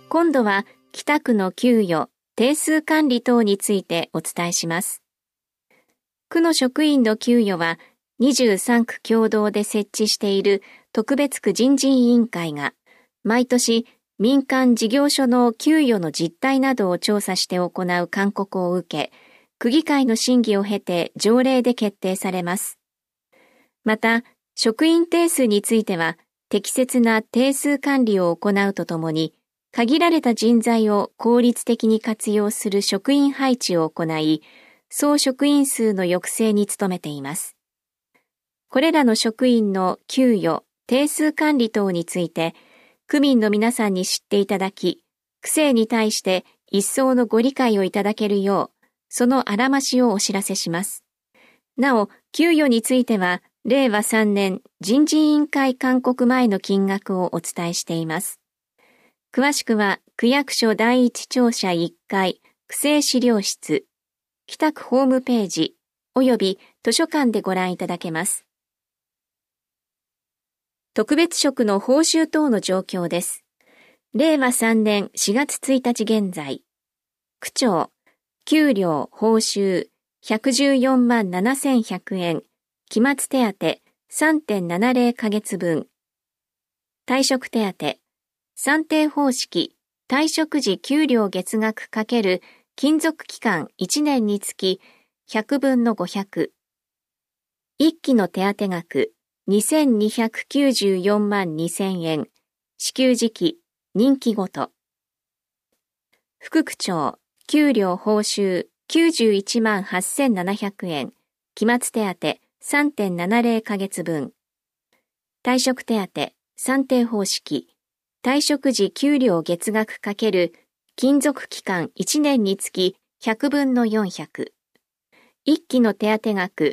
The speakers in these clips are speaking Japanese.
今度は北区の給与、定数管理等についてお伝えします。区の職員の給与は23区共同で設置している特別区人事委員会が毎年民間事業所の給与の実態などを調査して行う勧告を受け、区議会の審議を経て条例で決定されます。また、職員定数については適切な定数管理を行うとともに、限られた人材を効率的に活用する職員配置を行い、総職員数の抑制に努めています。これらの職員の給与、定数管理等について、区民の皆さんに知っていただき、区政に対して一層のご理解をいただけるよう、そのあらましをお知らせします。なお、給与については、令和3年人事委員会勧告前の金額をお伝えしています。詳しくは、区役所第一庁舎1階、区政資料室、北区ホームページ、および図書館でご覧いただけます。特別職の報酬等の状況です。令和3年4月1日現在、区長、給料、報酬、114万7100円、期末手当 3.70 ヶ月分、退職手当、算定方式、退職時給料月額×勤続期間1年につき100分の500、一期の手当額2294万2000円、支給時期、任期ごと。副区長、給料報酬91万8700円、期末手当 3.70 ヶ月分。退職手当、算定方式、退職時給料月額×勤続期間1年につき100分の400。一期の手当額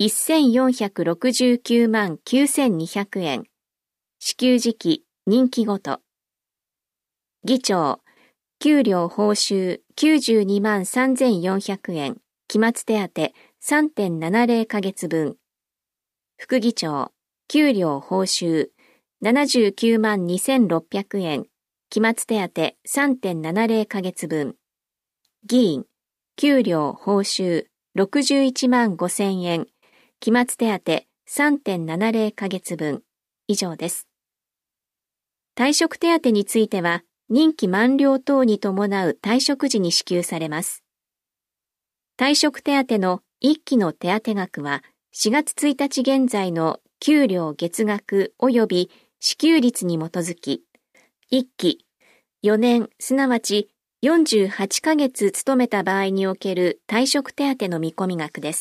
1469万9200円。支給時期、任期ごと。議長、給料報酬92万3400円。期末手当 3.70 ヶ月分。副議長、給料報酬79万2600円。期末手当 3.70 ヶ月分。議員、給料報酬61万5000円。期末手当 3.70 ヶ月分。以上です。退職手当については、任期満了等に伴う退職時に支給されます。退職手当の一期の手当額は、4月1日現在の給料月額及び支給率に基づき、一期、4年すなわち48ヶ月勤めた場合における退職手当の見込み額です。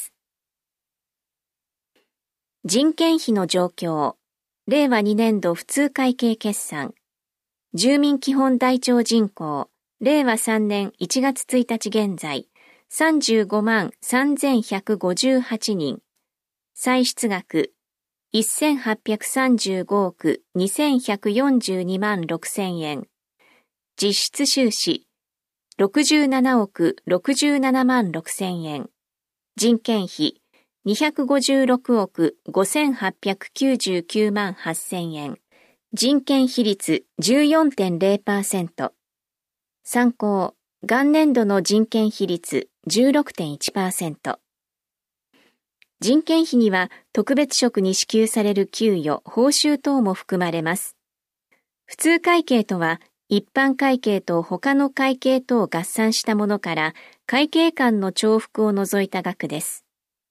人件費の状況、令和2年度普通会計決算、住民基本台帳人口、令和3年1月1日現在、35万3158人、歳出額、1835億2142万6000円、実質収支、67億67万6000円、人件費、256億5899万8000円。人件比率 14.0%。参考、元年度の人件比率 16.1%。人件費には特別職に支給される給与、報酬等も含まれます。普通会計とは、一般会計と他の会計とを合算したものから会計間の重複を除いた額です。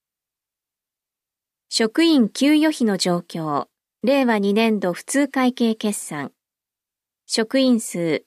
職員給与費の状況、令和2年度普通会計決算。職員数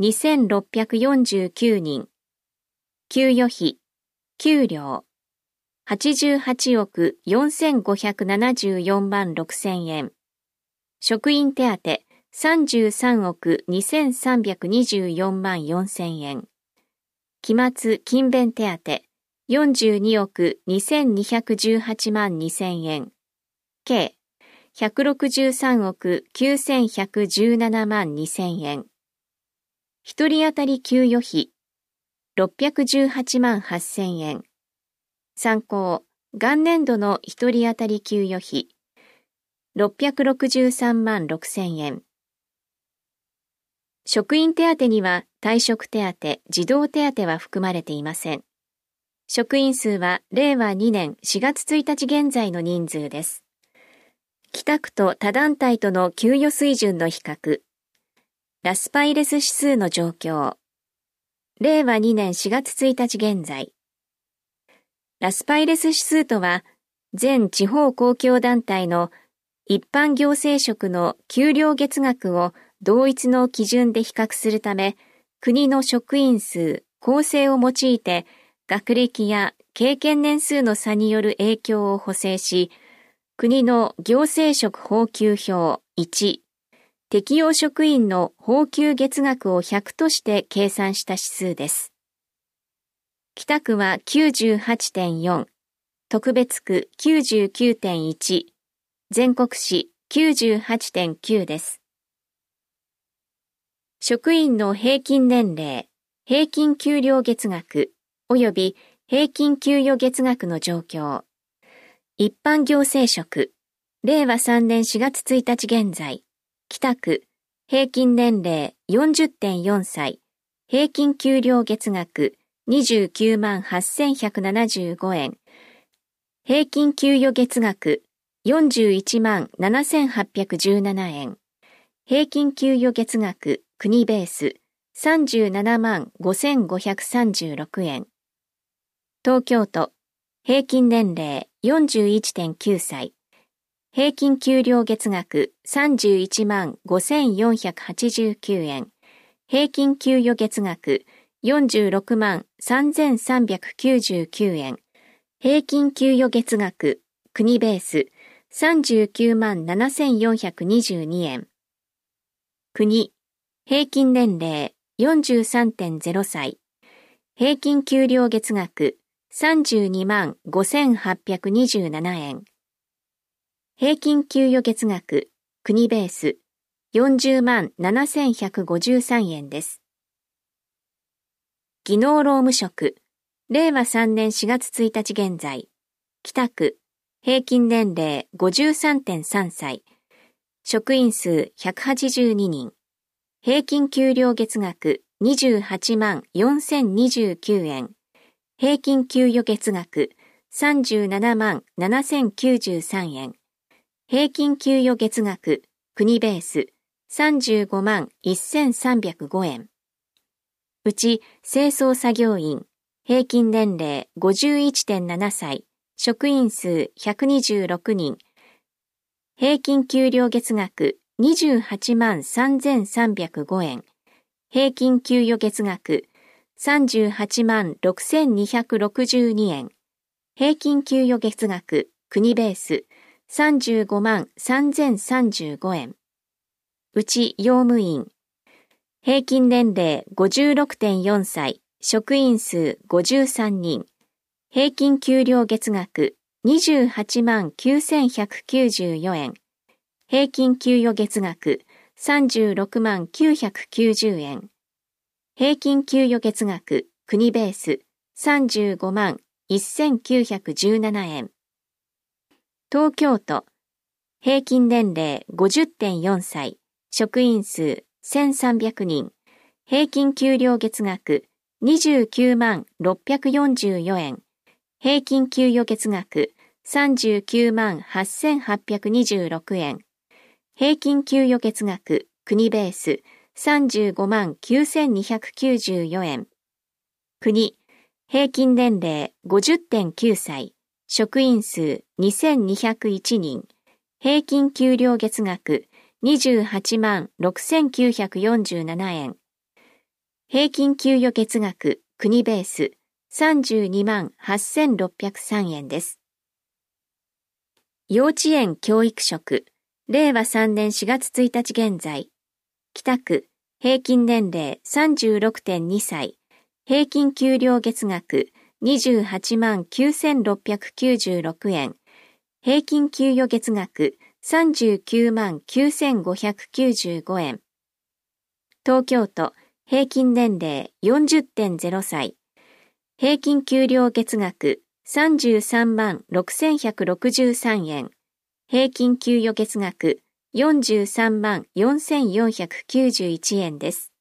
2649人。給与費、給料、88億4574万6000円。職員手当、33億2324万4000円。期末勤勉手当、42億2218万2000円。計、163億9117万2000円。一人当たり給与費、618万8000円。参考、元年度の一人当たり給与費、663万6000円。 職員手当には退職手当、児童手当は含まれていません。職員数は令和2年4月1日現在の人数です。北区と他団体との給与水準の比較。ラスパイレス指数の状況。令和2年4月1日現在。ラスパイレス指数とは、全地方公共団体の一般行政職の給料月額を同一の基準で比較するため、国の職員数、構成を用いて、学歴や経験年数の差による影響を補正し、国の行政職俸給表1、適用職員の俸給月額を100として計算した指数です。北区は 98.4、特別区 99.1、全国市 98.9 です。職員の平均年齢、平均給料月額及び平均給与月額の状況。一般行政職、令和3年4月1日現在、北区、平均年齢 40.4 歳、平均給料月額29万8175円、平均給与月額41万7817円、平均給与月額国ベース37万5536円。東京都、平均年齢 41.9 歳、平均給料月額31万5489円、平均給与月額46万3399円、平均給与月額国ベース39万7422円。国、平均年齢 43.0 歳、平均給料月額32万5827円。平均給与月額、国ベース、40万7153円です。技能労務職、令和3年4月1日現在、北区、平均年齢 53.3 歳、職員数182人、平均給料月額28万4029円、平均給与月額37万7093円、平均給与月額国ベース35万1305円。うち清掃作業員平均年齢 51.7 歳、職員数126人、平均給料月額28万3305円、平均給与月額38万6262円、平均給与月額国ベース35万3035円。うち用務員、平均年齢 56.4 歳、職員数53人、平均給料月額28万9194円、平均給与月額36万990円、平均給与月額国ベース35万1917円。東京都、平均年齢 50.4 歳、職員数1300人、平均給料月額29万644円、平均給与月額39万8826円、平均給与月額国ベース35万9294円。国、平均年齢 50.9 歳、職員数2201人、平均給料月額28万6947円、平均給与月額国ベース32万8603円です。幼稚園教育職、令和3年4月1日現在、北区、平均年齢 36.2 歳、平均給料月額28万9696円、平均給与月額39万9595円。東京都、平均年齢 40.0 歳、平均給料月額33万6163円、平均給与月額43万4491円です。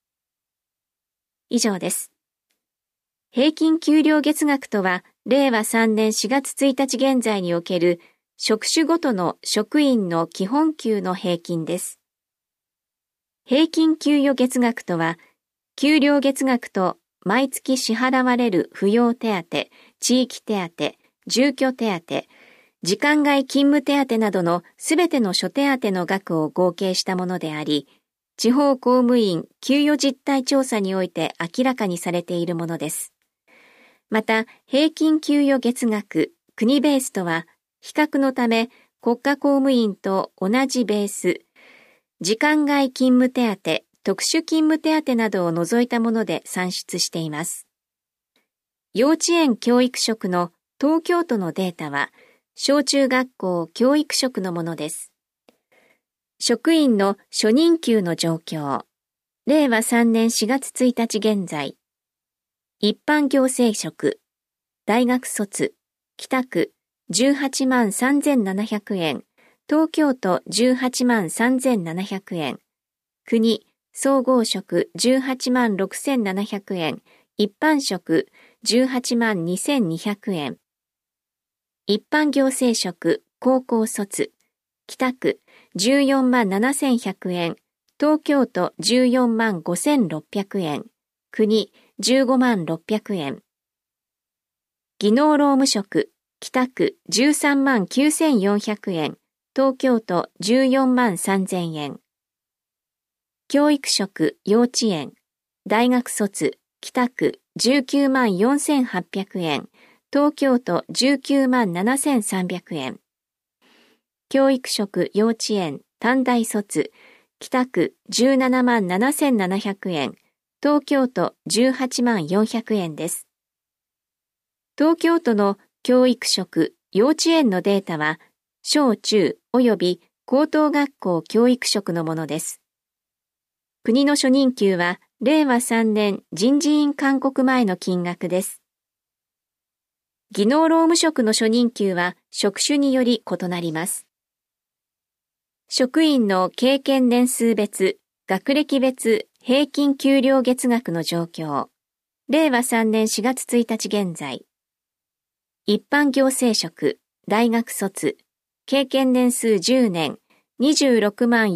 以上です。平均給料月額とは、令和3年4月1日現在における職種ごとの職員の基本給の平均です。平均給与月額とは、給料月額と毎月支払われる扶養手当、地域手当、住居手当、時間外勤務手当などのすべての諸手当の額を合計したものであり、地方公務員給与実態調査において明らかにされているものです。また、平均給与月額、国ベースとは、比較のため国家公務員と同じベース、時間外勤務手当、特殊勤務手当などを除いたもので算出しています。幼稚園教育職の東京都のデータは、小中学校教育職のものです。職員の初任給の状況。令和3年4月1日現在。一般行政職。大学卒。北区18万3700円。東京都18万3700円。国総合職18万6700円。一般職18万2200円。一般行政職高校卒。北区14万7100円。東京都14万5600円。国15万600円。技能労務職北区13万9400円。東京都14万3000円。教育職幼稚園大学卒北区19万4800円。東京都19万7300円。教育職幼稚園短大卒北区17万7700円。東京都18万400円です。東京都の教育職幼稚園のデータは小中及び高等学校教育職のものです。国の初任給は令和3年人事院勧告前の金額です。技能労務職の初任給は職種により異なります。職員の経験年数別、学歴別平均給料月額の状況。令和3年4月1日現在。一般行政職、大学卒、経験年数10年、26万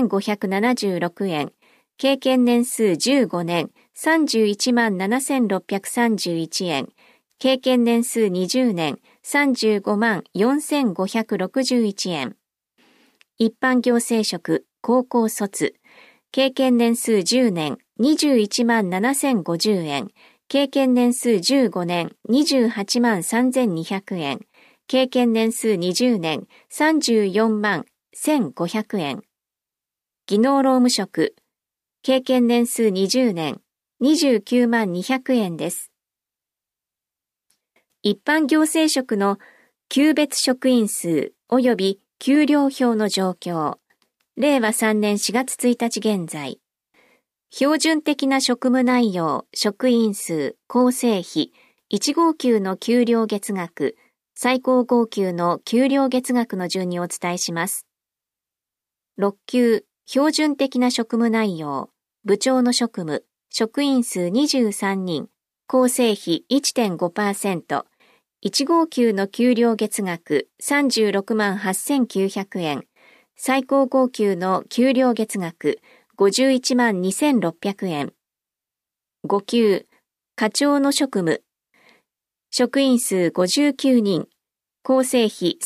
4576円。経験年数15年、31万7631円。経験年数20年、35万4561円。一般行政職、高校卒、経験年数10年、21万7050円。経験年数15年、28万3200円。経験年数20年、34万1500円。技能労務職、経験年数20年、29万200円です。一般行政職の級別職員数及び給料表の状況。令和3年4月1日現在。標準的な職務内容、職員数、構成比、1号給の給料月額、最高号給の給料月額の順にお伝えします。6級、標準的な職務内容、部長の職務、職員数23人、構成比 1.5%、1号給の給料月額36万8900円、最高号給の給料月額51万2600円。5級、課長の職務、職員数59人、構成比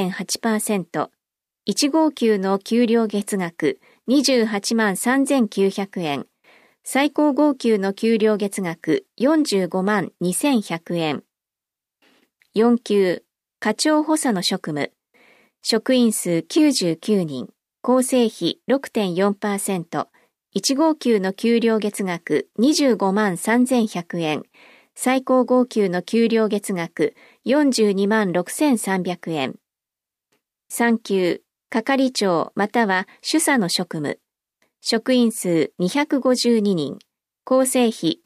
3.8%、1号給の給料月額28万3900円、最高号給の給料月額45万2100円。4級、課長補佐の職務、職員数99人、構成比 6.4%、1号給の給料月額25万3100円、最高号給の給料月額42万6300円。3級、係長または主査の職務、職員数252人、構成比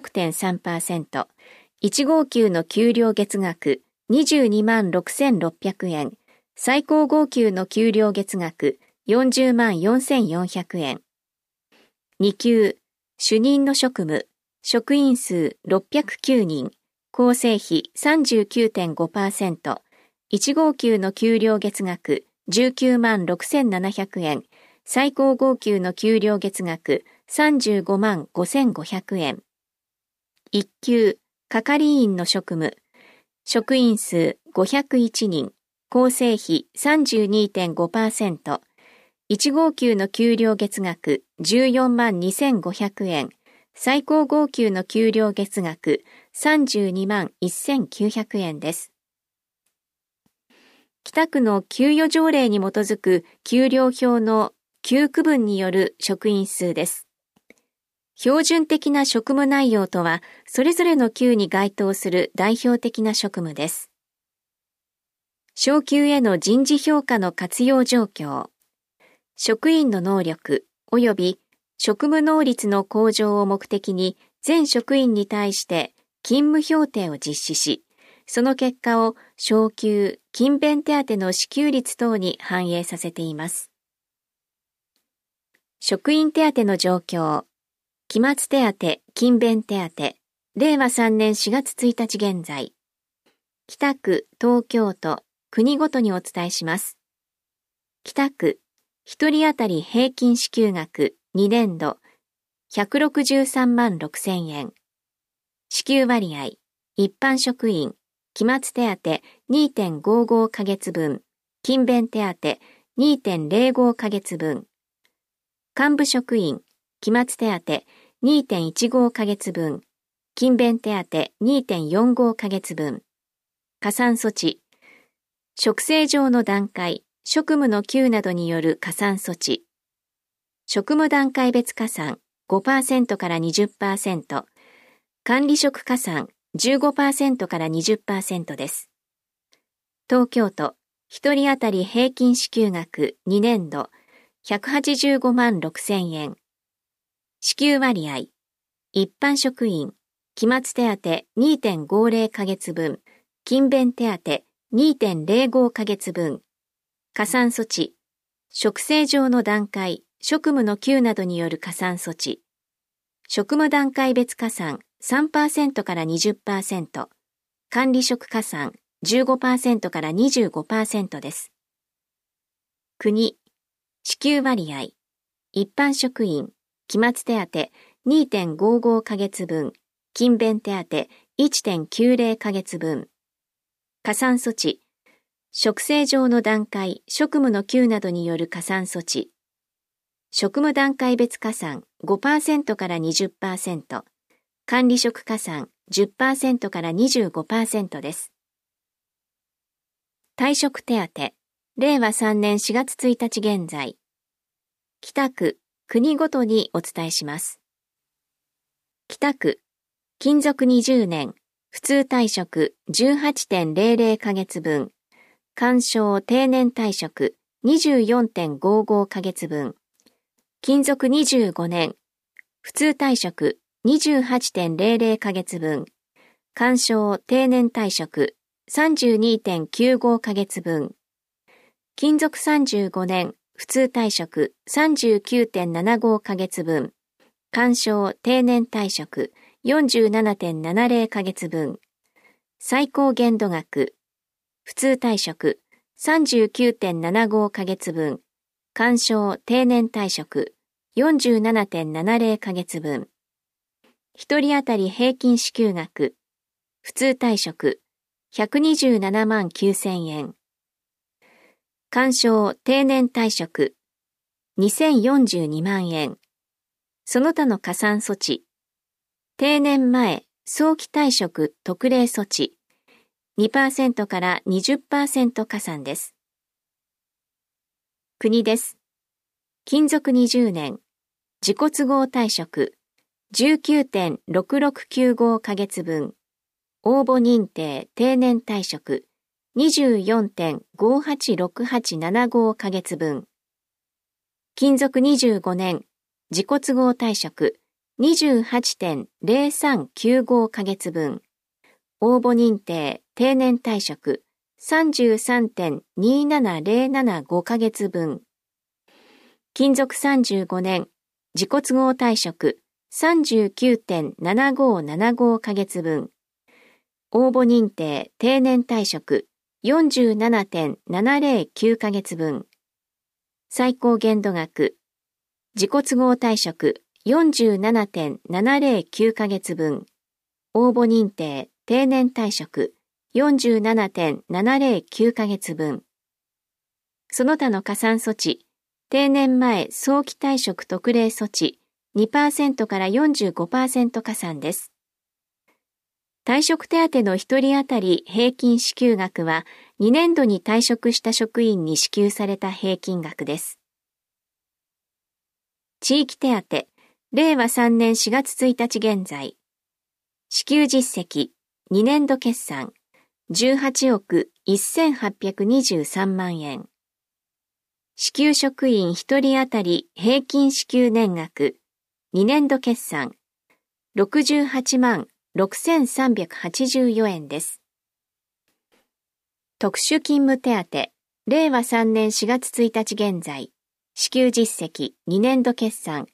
16.3%、1号給の給料月額22万6600円、最高号給の給料月額40万4400円。2級、主任の職務、 職員数609人、構成比 39.5%、1号給の給料月額19万6700円、最高号給の給料月額35万5500円。1級、係員の職務、職員数501人、構成比 32.5%、1号給の給料月額14万2500円、最高号給の給料月額32万1900円です。北区の給与条例に基づく給料表の給区分による職員数です。標準的な職務内容とは、それぞれの級に該当する代表的な職務です。昇給への人事評価の活用状況、職員の能力及び職務能率の向上を目的に全職員に対して勤務評定を実施し、その結果を昇給、勤勉手当の支給率等に反映させています。職員手当の状況、期末手当、勤勉手当、令和3年4月1日現在、北区、東京都、国ごとにお伝えします。北区、1人当たり平均支給額2年度163万6000円。支給割合、一般職員、期末手当 2.55 ヶ月分、勤勉手当 2.05 ヶ月分。幹部職員、期末手当 2.15 ヶ月分、勤勉手当 2.45 ヶ月分。加算措置、職制上の段階、職務の級などによる加算措置。職務段階別加算 5% から 20%、管理職加算 15% から 20% です。東京都、1人当たり平均支給額2年度185万6000円。支給割合、一般職員、期末手当 2.50 ヶ月分、勤勉手当 2.05 ヶ月分。加算措置、職制上の段階、職務の級などによる加算措置。職務段階別加算 3% から 20%、管理職加算 15% から 25% です。国、支給割合、一般職員、期末手当 2.55 ヶ月分、勤勉手当 1.90 ヶ月分。加算措置、職制上の段階、職務の級などによる加算措置。職務段階別加算 5% から 20%、管理職加算 10% から 25% です。退職手当、令和3年4月1日現在。北区、国ごとにお伝えします。北区、勤続20年、普通退職 18.00 ヶ月分。勧奨定年退職 24.55 ヶ月分。勤続25年、普通退職 28.00 ヶ月分。勧奨定年退職 32.95 ヶ月分。勤続35年、普通退職 39.75 ヶ月分。勧奨定年退職 47.70 ヶ月分。最高限度額、普通退職 39.75 ヶ月分、勧奨定年退職 47.70 ヶ月分。一人当たり平均支給額、普通退職127万9000円。勧奨定年退職2042万円。その他の加算措置、定年前早期退職特例措置、2% から 20% 加算です。国です。勤続20年、自己都合退職 19.6695 ヶ月分、応募認定定年退職 24.586875 ヶ月分。勤続25年、自己都合退職 28.0395 ヶ月分。応募認定定年退職 33.27075 ヶ月分。勤続35年、自己都合退職 39.7575 ヶ月分。応募認定定年退職 47.709 ヶ月分。最高限度額。自己都合退職 47.709 ヶ月分。応募認定定年退職 47.709 ヶ月分。その他の加算措置、定年前早期退職特例措置 2% から 45% 加算です。退職手当の1人当たり平均支給額は2年度に退職した職員に支給された平均額です。地域手当、令和3年4月1日現在。支給実績、2年度決算、18億1823万円。支給職員1人当たり平均支給年額、2年度決算、68万6384円です。特殊勤務手当、令和3年4月1日現在。支給実績2年度決算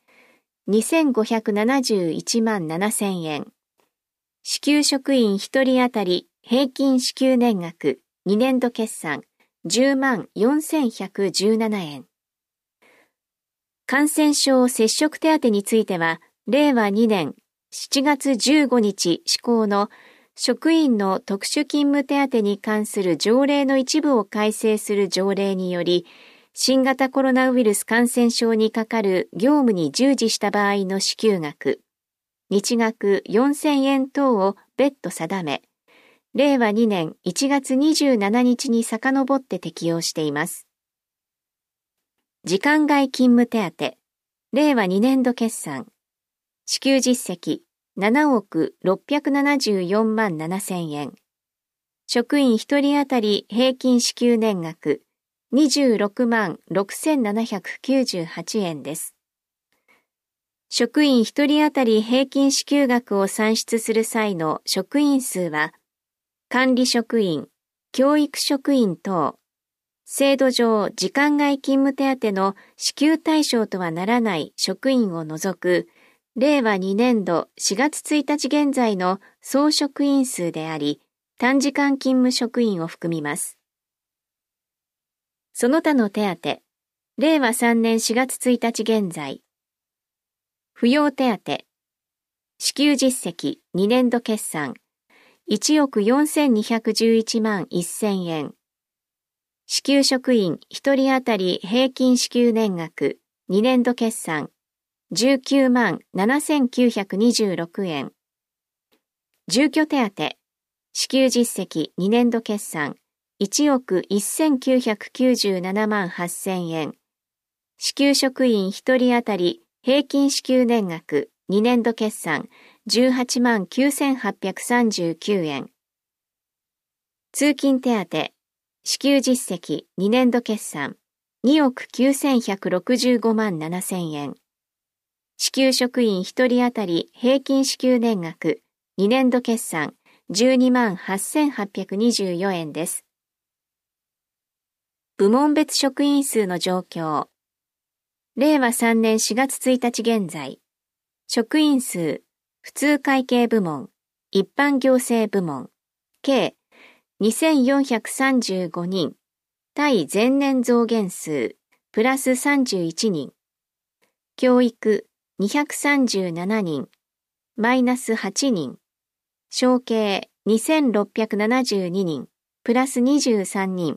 2571万7000円。支給職員1人当たり平均支給年額2年度決算10万4117円。感染症接触手当については、令和2年7月15日施行の職員の特殊勤務手当に関する条例の一部を改正する条例により、新型コロナウイルス感染症にかかる業務に従事した場合の支給額、日額4000円等を別途定め、令和2年1月27日に遡って適用しています。時間外勤務手当、令和2年度決算、支給実績7億674万7000円。職員1人当たり平均支給年額26万6798円です。職員1人当たり平均支給額を算出する際の職員数は、管理職員、教育職員等、制度上時間外勤務手当の支給対象とはならない職員を除く、令和2年度4月1日現在の総職員数であり、短時間勤務職員を含みます。その他の手当、令和3年4月1日現在。扶養手当、支給実績2年度決算、1億4211万1000円。支給職員1人当たり平均支給年額2年度決算、19万7926円。住居手当、支給実績2年度決算、1億1997万8000円。支給職員1人当たり平均支給年額2年度決算18万9839円。通勤手当、支給実績2年度決算2億9165万7000円。支給職員1人当たり平均支給年額2年度決算12万8824円です。部門別職員数の状況。令和3年4月1日現在。職員数、普通会計部門、一般行政部門、計2435人、対前年増減数、プラス31人。教育、237人、マイナス8人。承継、2672人、プラス23人。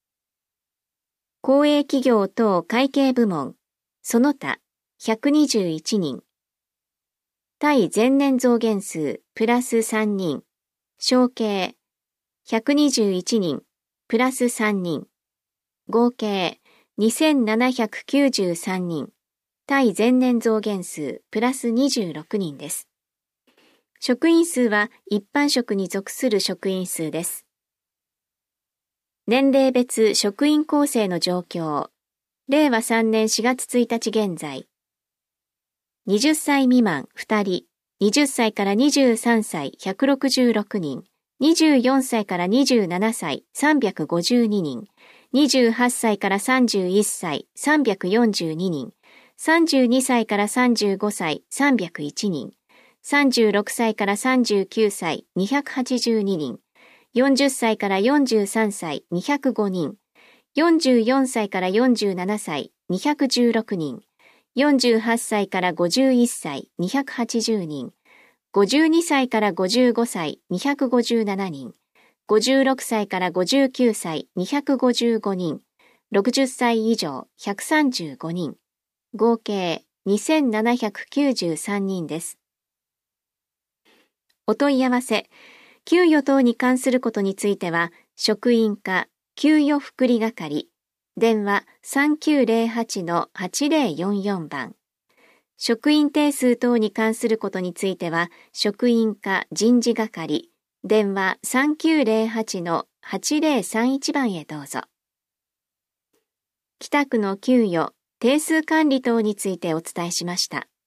公営企業等会計部門、その他、121人。対前年増減数、プラス3人。承継、121人、プラス3人。合計、2793人。対前年増減数、プラス26人です。職員数は一般職に属する職員数です。年齢別職員構成の状況。令和3年4月1日現在。20歳未満2人、20歳から23歳166人、24歳から27歳352人、28歳から31歳342人、 32歳から35歳301人、36歳から39歳282人、40歳から43歳205人、44歳から47歳216人、48歳から51歳280人、52歳から55歳257人、56歳から59歳255人、60歳以上135人、合計2793人です。お問い合わせ、給与等に関することについては、職員課給与福利係、電話 3908-8044 番。職員定数等に関することについては、職員課人事係、電話 3908-8031 番へどうぞ。北区の給与、定数管理等についてお伝えしました。